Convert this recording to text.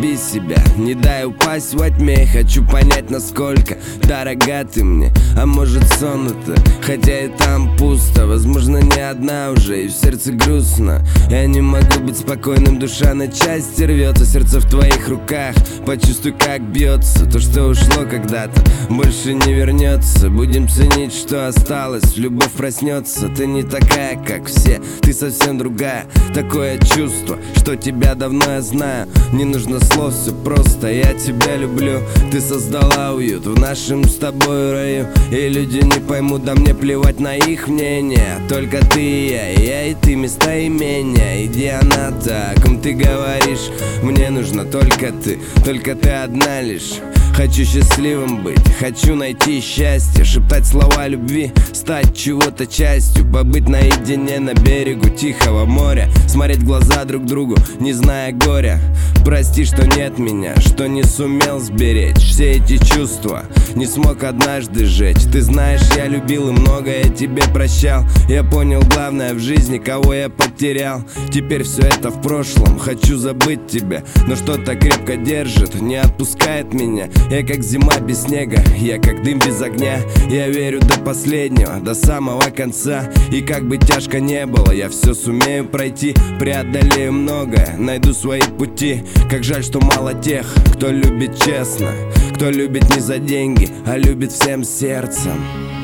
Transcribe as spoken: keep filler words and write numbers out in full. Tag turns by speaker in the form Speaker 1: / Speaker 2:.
Speaker 1: люби себя, не дай упасть во тьме. Хочу понять, насколько дорога ты мне. А может сон это, хотя и там пусто. Возможно, не одна уже, и в сердце грустно. Я не могу быть спокойным, душа на части рвется. Сердце в твоих руках, почувствуй, как бьется. То, что ушло когда-то, больше не вернется. Будем ценить, что осталось, любовь проснется. Ты не такая, как все, ты совсем другая. Такое чувство, что тебя давно я знаю. Не нужно слов, все просто, я тебя люблю. Ты создала уют в нашем с тобой раю. И люди не поймут, да мне плевать на их мнение. Только ты и я, и я и ты, местоимения. Иди, она та, о ком ты говоришь. Мне нужна только ты, только ты одна лишь. Хочу счастливым быть, хочу найти счастье. Шептать слова любви, стать чего-то частью. Побыть наедине на берегу тихого моря. Смотреть в глаза друг другу, не зная горя. Прости, что нет меня, что не сумел сберечь все эти чувства, не смог однажды сжечь. Ты знаешь, я любил и многое тебе прощал. Я понял главное в жизни, кого я потерял. Теперь все это в прошлом, хочу забыть тебя. Но что-то крепко держит, не отпускает меня. Я как зима без снега, я как дым без огня. Я верю до последнего, до самого конца. И как бы тяжко не было, я все сумею пройти. Преодолею многое, найду свои пути. Как жаль, что мало тех, кто любит честно, кто любит не за деньги, а любит всем сердцем.